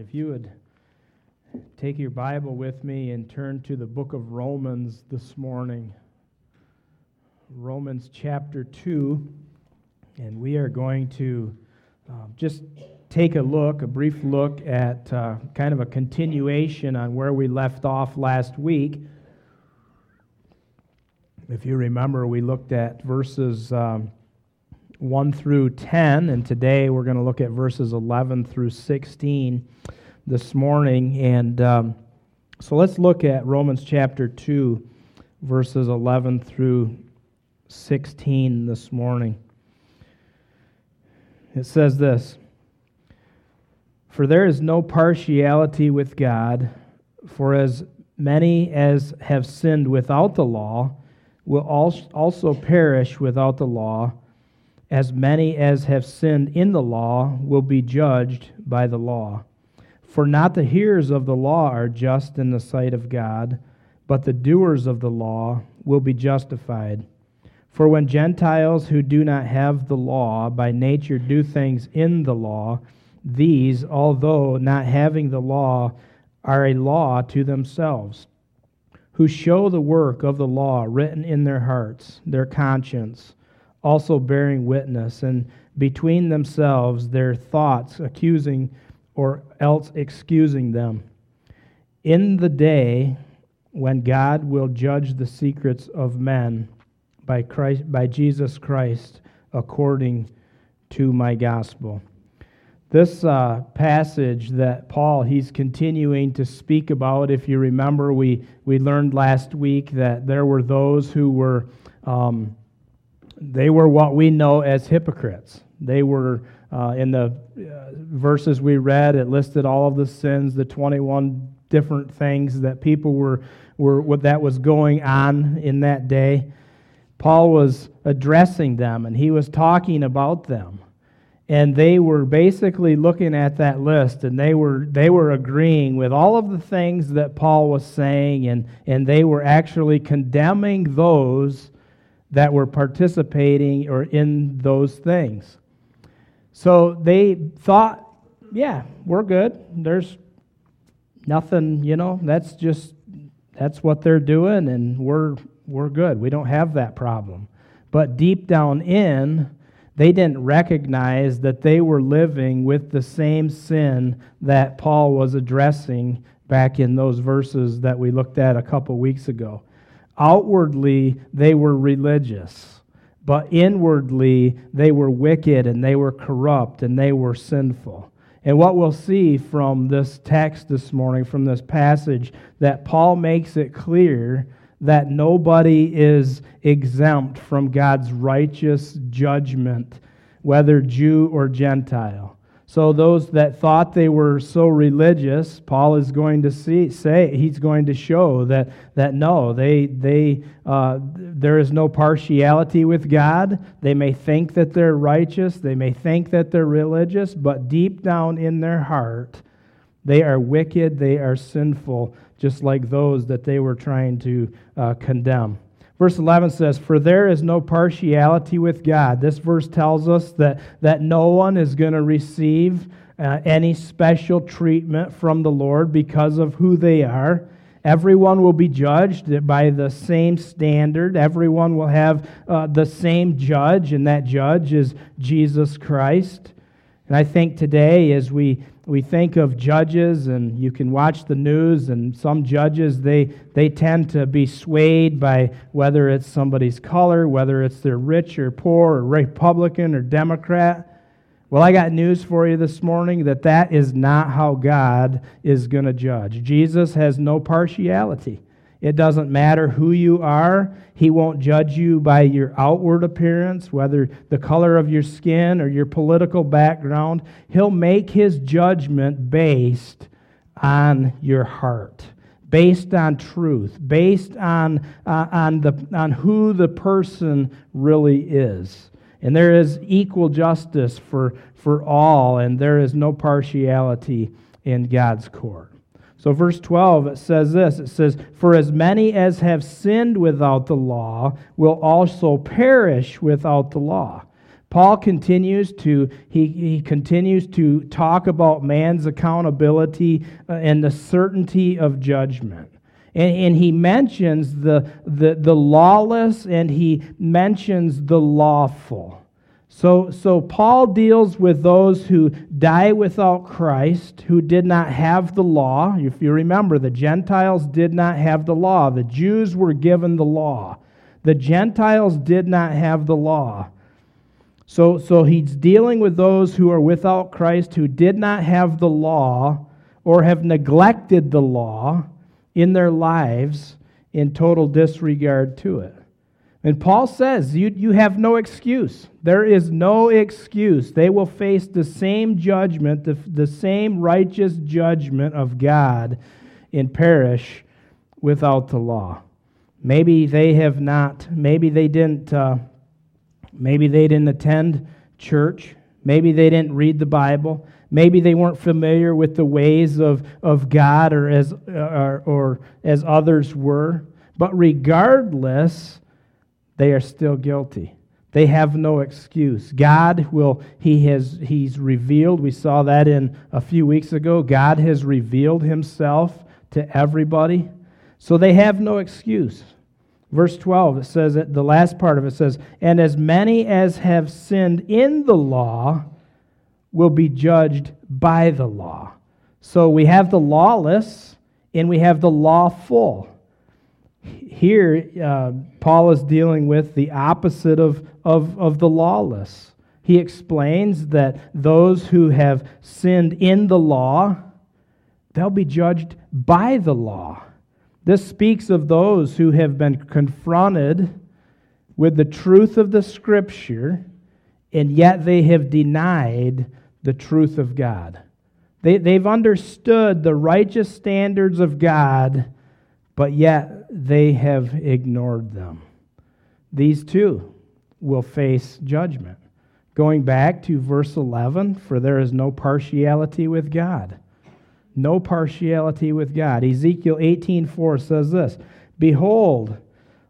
If you would take your Bible with me and turn to the book of Romans this morning. Romans chapter 2, and we are going to just take a brief look at kind of a continuation on where we left off last week. If you remember, we looked at verses 1 through 10, and today we're going to look at verses 11 through 16 this morning. And so let's look at Romans chapter 2, verses 11 through 16 this morning. It says this: "For there is no partiality with God, for as many as have sinned without the law will also perish without the law. As many as have sinned in the law will be judged by the law. For not the hearers of the law are just in the sight of God, but the doers of the law will be justified. For when Gentiles who do not have the law by nature do things in the law, these, although not having the law, are a law to themselves, who show the work of the law written in their hearts, their conscience, also bearing witness, and between themselves their thoughts accusing or else excusing them. In the day when God will judge the secrets of men by Jesus Christ according to my gospel." This passage that Paul, he's continuing to speak about, if you remember, we learned last week that there were those who were they were what we know as hypocrites. They were, in the verses we read, it listed all of the sins, the 21 different things that people were what that was going on in that day. Paul was addressing them, and he was talking about them. And they were basically looking at that list, and they were agreeing with all of the things that Paul was saying, and they were actually condemning those that were participating or in those things. So they thought, yeah, we're good. There's nothing, that's what they're doing, and we're good. We don't have that problem. But deep down in, they didn't recognize that they were living with the same sin that Paul was addressing back in those verses that we looked at a couple weeks ago. Outwardly, they were religious, but inwardly, they were wicked and they were corrupt and they were sinful. And what we'll see from this text this morning, from this passage, that Paul makes it clear that nobody is exempt from God's righteous judgment, whether Jew or Gentile. So those that thought they were so religious, Paul is going to he's going to show that no, there is no partiality with God. They may think that they're righteous, they may think that they're religious, but deep down in their heart, they are wicked, they are sinful, just like those that they were trying to condemn. Verse 11 says, "For there is no partiality with God." This verse tells us that no one is going to receive any special treatment from the Lord because of who they are. Everyone will be judged by the same standard. Everyone will have the same judge, and that judge is Jesus Christ. And I think today, as we think of judges, and you can watch the news, and some judges, they tend to be swayed by whether it's somebody's color, whether it's they're rich or poor, or Republican or Democrat. Well, I got news for you this morning that is not how God is going to judge. Jesus has no partiality. It doesn't matter who you are. He won't judge you by your outward appearance, whether the color of your skin or your political background. He'll make his judgment based on your heart, based on truth, based on who the person really is. And there is equal justice for all, and there is no partiality in God's court. So verse 12, it says this. It says, "For as many as have sinned without the law will also perish without the law. Paul continues to he continues to talk about man's accountability and the certainty of judgment. And he mentions the lawless and he mentions the lawful. So Paul deals with those who die without Christ, who did not have the law. If you remember, the Gentiles did not have the law. The Jews were given the law. The Gentiles did not have the law. So he's dealing with those who are without Christ, who did not have the law or have neglected the law in their lives in total disregard to it. And Paul says, you have no excuse. There is no excuse. They will face the same judgment, the same righteous judgment of God and perish without the law. Maybe they have not, maybe they didn't attend church. Maybe they didn't read the Bible. Maybe they weren't familiar with the ways of God or as others were. But regardless, they are still guilty. They have no excuse. God He's revealed, we saw that in a few weeks ago, God has revealed Himself to everybody. So they have no excuse. Verse 12, it says, the last part of it says, and as many as have sinned in the law will be judged by the law. So we have the lawless and we have the lawful. Here, Paul is dealing with the opposite of the lawless. He explains that those who have sinned in the law, they'll be judged by the law. This speaks of those who have been confronted with the truth of the Scripture, and yet they have denied the truth of God. They've understood the righteous standards of God, but yet they have ignored them. These too will face judgment. Going back to verse 11, for there is no partiality with God. No partiality with God. Ezekiel 18:4 says this, behold,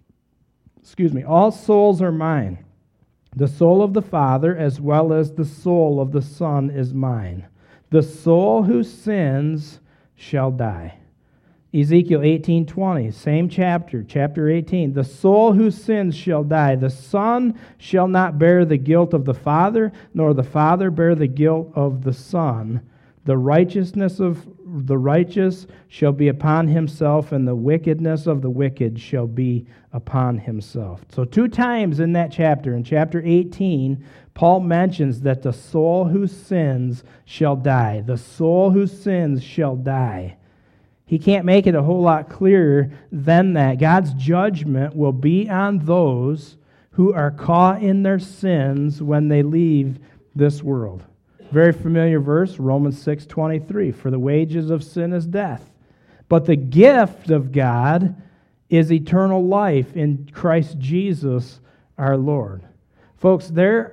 all souls are mine. The soul of the Father as well as the soul of the Son is mine. The soul who sins shall die. Ezekiel 18:20, same chapter 18. The soul who sins shall die. The Son shall not bear the guilt of the Father, nor the Father bear the guilt of the Son. The righteousness of the righteous shall be upon himself, and the wickedness of the wicked shall be upon himself. So 2 times in that chapter, in chapter 18, Paul mentions that the soul who sins shall die. The soul who sins shall die. He can't make it a whole lot clearer than that. God's judgment will be on those who are caught in their sins when they leave this world. Very familiar verse, Romans 6:23. For the wages of sin is death, but the gift of God is eternal life in Christ Jesus our Lord. Folks, there's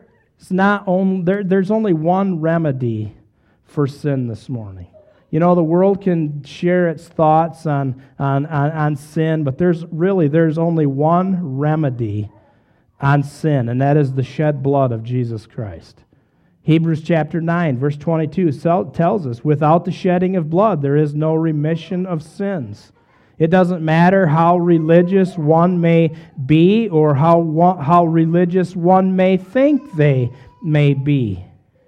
only one remedy for sin this morning. You know, the world can share its thoughts on sin, but there's only one remedy on sin, and that is the shed blood of Jesus Christ. Hebrews chapter 9, verse 22 tells us, without the shedding of blood, there is no remission of sins. It doesn't matter how religious one may be or how religious one may think they may be.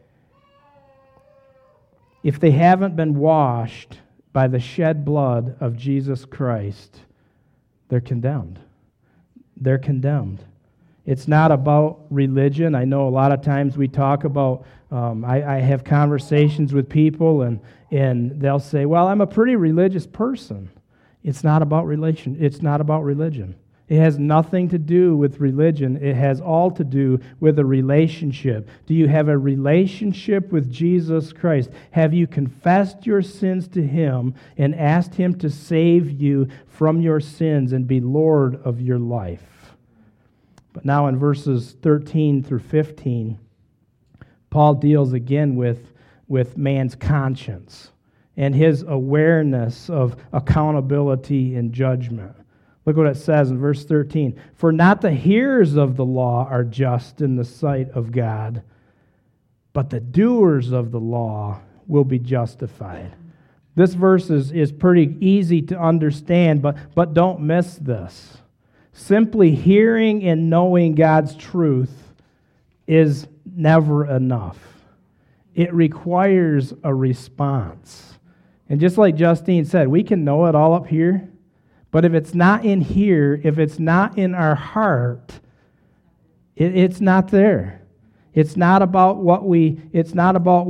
If they haven't been washed by the shed blood of Jesus Christ, they're condemned. They're condemned. It's not about religion. I know a lot of times we talk about, I have conversations with people and they'll say, well, I'm a pretty religious person. It's not about religion. It's not about religion. It has nothing to do with religion. It has all to do with a relationship. Do you have a relationship with Jesus Christ? Have you confessed your sins to Him and asked Him to save you from your sins and be Lord of your life? But now in verses 13 through 15, Paul deals again with man's conscience and his awareness of accountability and judgment. Look what it says in verse 13. For not the hearers of the law are just in the sight of God, but the doers of the law will be justified. This verse is pretty easy to understand, but don't miss this. Simply hearing and knowing God's truth is never enough. It requires a response. And just like Justine said, we can know it all up here, but if it's not in here, if it's not in our heart, it's not there. It's not about what we hear, it's not about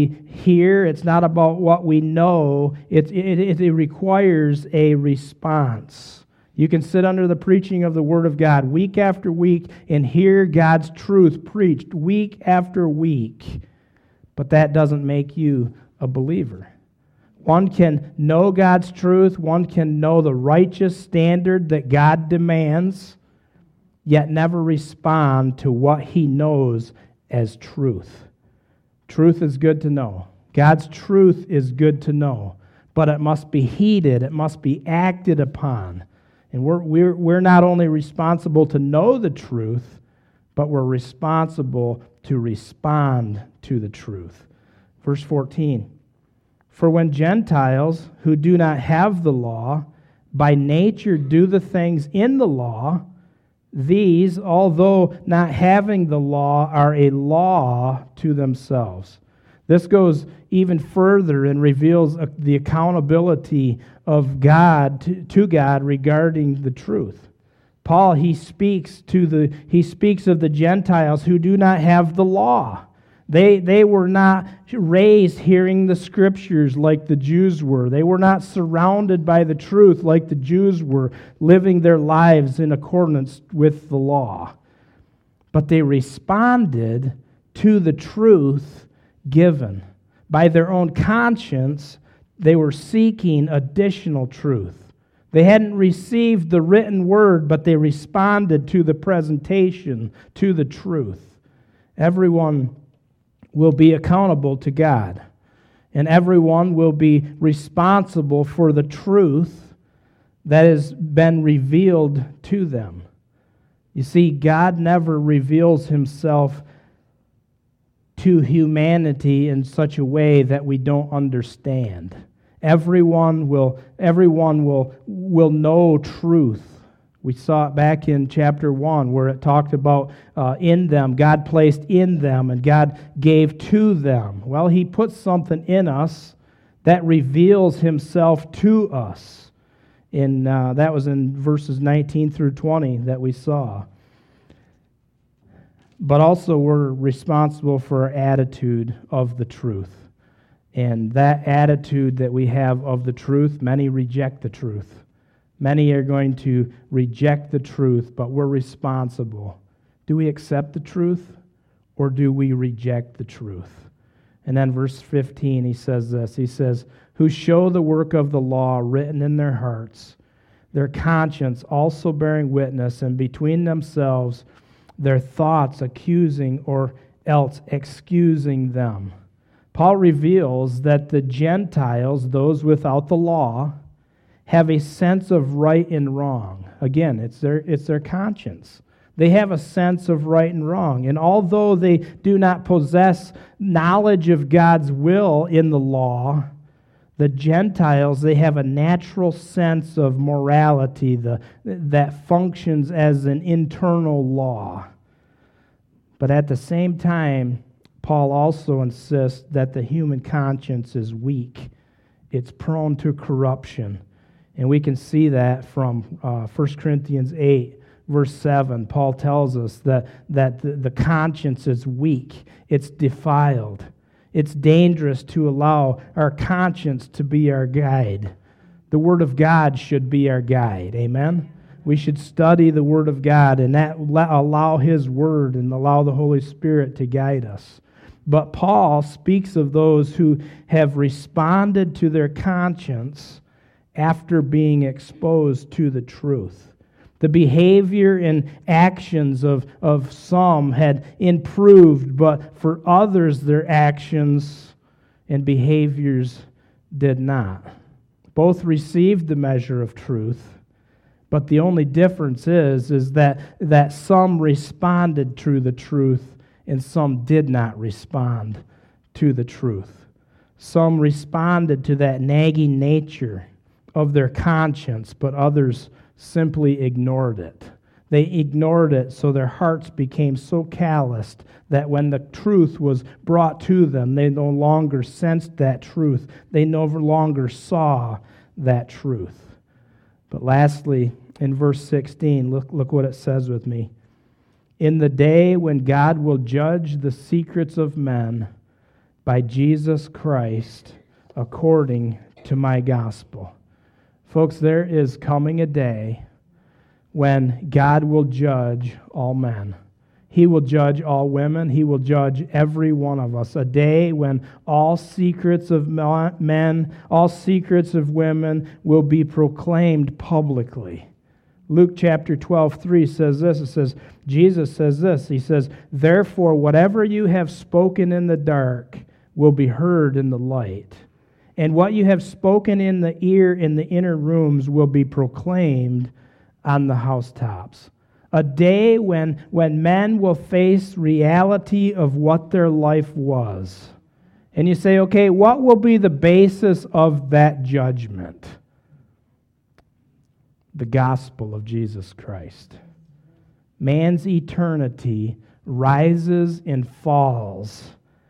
what we know. It requires a response. You can sit under the preaching of the Word of God week after week and hear God's truth preached week after week, but that doesn't make you a believer. One can know God's truth, one can know the righteous standard that God demands, yet never respond to what he knows as truth. Truth is good to know. God's truth is good to know, but it must be heeded, it must be acted upon. And we're not only responsible to know the truth, but we're responsible to respond to the truth. Verse 14. For when Gentiles who do not have the law by nature do the things in the law, these, although not having the law, are a law to themselves. This goes even further and reveals the accountability of God to God regarding the truth. Paul, he speaks of the Gentiles who do not have the law. They were not raised hearing the Scriptures like the Jews were. They were not surrounded by the truth like the Jews were, living their lives in accordance with the law. But they responded to the truth given. By their own conscience, they were seeking additional truth. They hadn't received the written word, but they responded to the presentation, to the truth. Everyone will be accountable to God, and everyone will be responsible for the truth that has been revealed to them. You see, God never reveals himself to humanity in such a way that we don't understand. Everyone will know truth. We saw it back in chapter 1 where it talked about in them, God placed in them and God gave to them. Well, he put something in us that reveals himself to us. That was in verses 19 through 20 that we saw. But also we're responsible for our attitude of the truth. And that attitude that we have of the truth, many reject the truth. Many are going to reject the truth, but we're responsible. Do we accept the truth, or do we reject the truth? And then verse 15, he says this. He says, who show the work of the law written in their hearts, their conscience also bearing witness, and between themselves their thoughts accusing or else excusing them. Paul reveals that the Gentiles, those without the law, have a sense of right and wrong. Again, it's their conscience. They have a sense of right and wrong. And although they do not possess knowledge of God's will in the law, the Gentiles, they have a natural sense of morality that functions as an internal law. But at the same time, Paul also insists that the human conscience is weak. It's prone to corruption. And we can see that from 1 Corinthians 8, verse 7. Paul tells us that the conscience is weak. It's defiled. It's dangerous to allow our conscience to be our guide. The Word of God should be our guide. Amen? We should study the Word of God and allow His Word and allow the Holy Spirit to guide us. But Paul speaks of those who have responded to their conscience after being exposed to the truth. The behavior and actions of some had improved, but for others their actions and behaviors did not. Both received the measure of truth, But the only difference is that some responded to the truth and some did not respond to the truth. Some responded to that nagging nature of their conscience, but others simply ignored it. They ignored it, so their hearts became so calloused that when the truth was brought to them, they no longer sensed that truth. They no longer saw that truth. But lastly, in verse 16, look what it says with me. In the day when God will judge the secrets of men by Jesus Christ according to my gospel. Folks, there is coming a day when God will judge all men. He will judge all women. He will judge every one of us. A day when all secrets of men, all secrets of women will be proclaimed publicly. Luke chapter 12:3 says this. It says, Jesus says this. He says, therefore, whatever you have spoken in the dark will be heard in the light. And what you have spoken in the ear in the inner rooms will be proclaimed on the housetops. A day when men will face reality of what their life was. And you say, okay, what will be the basis of that judgment? The gospel of Jesus Christ. Man's eternity rises and falls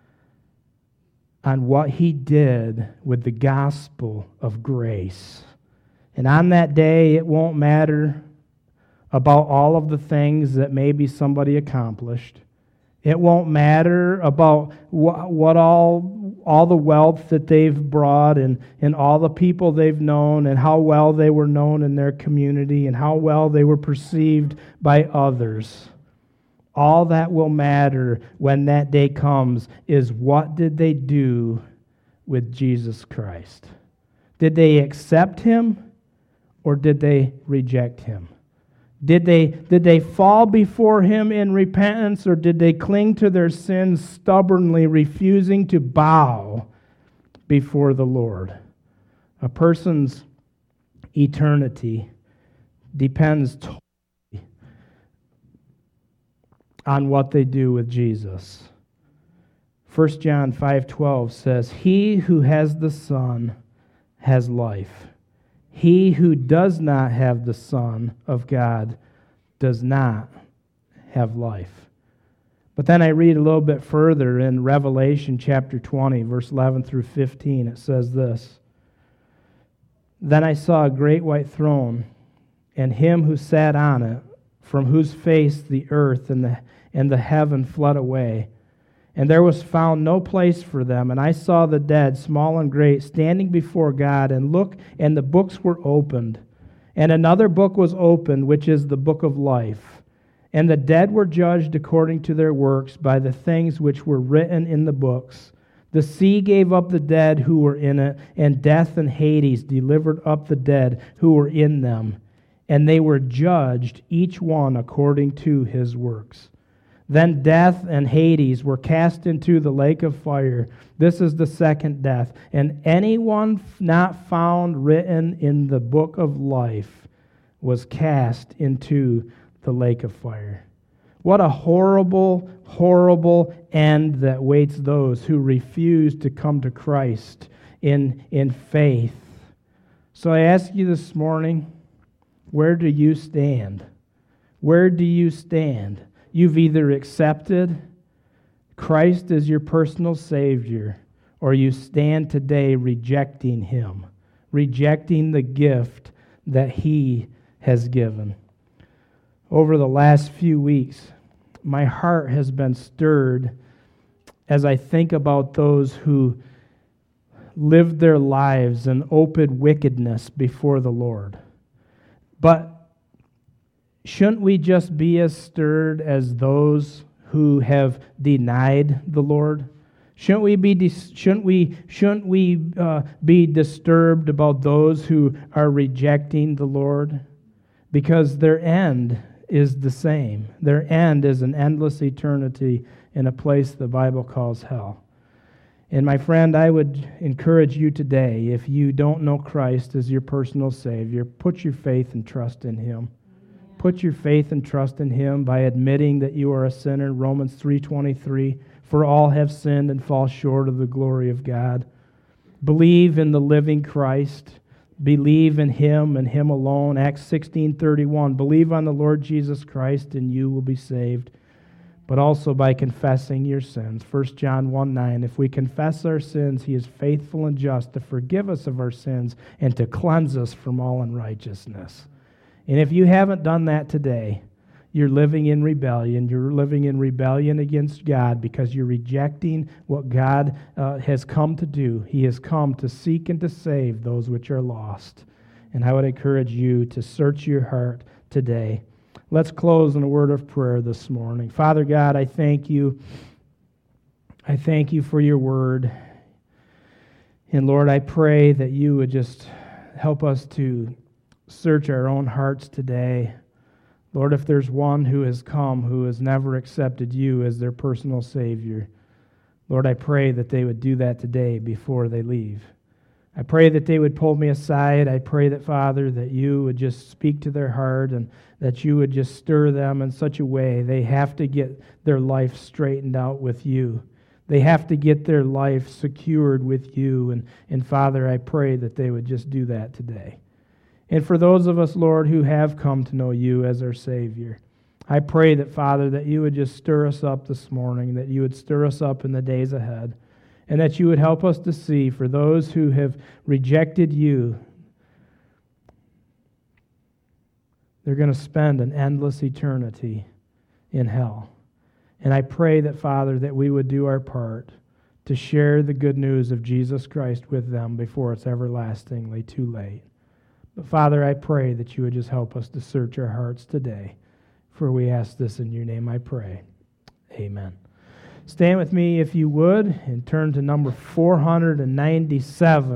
on what he did with the gospel of grace. And on that day, it won't matter about all of the things that maybe somebody accomplished. It won't matter about what all the wealth that they've brought and all the people they've known and how well they were known in their community and how well they were perceived by others. All that will matter when that day comes is what did they do with Jesus Christ? Did they accept him or did they reject him? Did they fall before him in repentance or did they cling to their sins stubbornly, refusing to bow before the Lord? A person's eternity depends totally on what they do with Jesus. 1 John 5:12 says, he who has the Son has life. He who does not have the Son of God does not have life. But then I read a little bit further in Revelation chapter 20, verse 11 through 15. It says this, then I saw a great white throne, and him who sat on it, from whose face the earth and the heaven fled away. And there was found no place for them. And I saw the dead, small and great, standing before God. And look, and the books were opened. And another book was opened, which is the book of life. And the dead were judged according to their works by the things which were written in the books. The sea gave up the dead who were in it, and death and Hades delivered up the dead who were in them. And they were judged, each one according to his works. Then death and Hades were cast into the lake of fire. This is the second death. And anyone not found written in the book of life was cast into the lake of fire. What a horrible, horrible end that waits those who refuse to come to Christ in faith. So I ask you this morning, where do you stand? Where do you stand? You've either accepted Christ as your personal Savior, or you stand today rejecting him, rejecting the gift that he has given. Over the last few weeks, my heart has been stirred as I think about those who lived their lives in open wickedness before the Lord. But shouldn't we just be as stirred as those who have denied the Lord? Shouldn't we be disturbed about those who are rejecting the Lord? Because their end is the same. Their end is an endless eternity in a place the Bible calls hell. And my friend, I would encourage you today, if you don't know Christ as your personal Savior, put your faith and trust in Him. Put your faith and trust in Him by admitting that you are a sinner. Romans 3:23, for all have sinned and fall short of the glory of God. Believe in the living Christ. Believe in Him and Him alone. Acts 16:31, believe on the Lord Jesus Christ and you will be saved, but also by confessing your sins. 1 John 1:9, if we confess our sins, He is faithful and just to forgive us of our sins and to cleanse us from all unrighteousness. And if you haven't done that today, you're living in rebellion. You're living in rebellion against God because you're rejecting what God has come to do. He has come to seek and to save those which are lost. And I would encourage you to search your heart today. Let's close in a word of prayer this morning. Father God, I thank you. I thank you for your word. And Lord, I pray that you would just help us to search our own hearts today. Lord, if there's one who has come who has never accepted you as their personal Savior, Lord, I pray that they would do that today before they leave. I pray that they would pull me aside. I pray that, Father, that you would just speak to their heart and that you would just stir them in such a way they have to get their life straightened out with you. They have to get their life secured with you. And Father, I pray that they would just do that today. And for those of us, Lord, who have come to know you as our Savior, I pray that, Father, that you would just stir us up this morning, that you would stir us up in the days ahead, and that you would help us to see for those who have rejected you, they're going to spend an endless eternity in hell. And I pray that, Father, that we would do our part to share the good news of Jesus Christ with them before it's everlastingly too late. But Father, I pray that you would just help us to search our hearts today. For we ask this in your name I pray. Amen. Stand with me if you would and turn to number 497.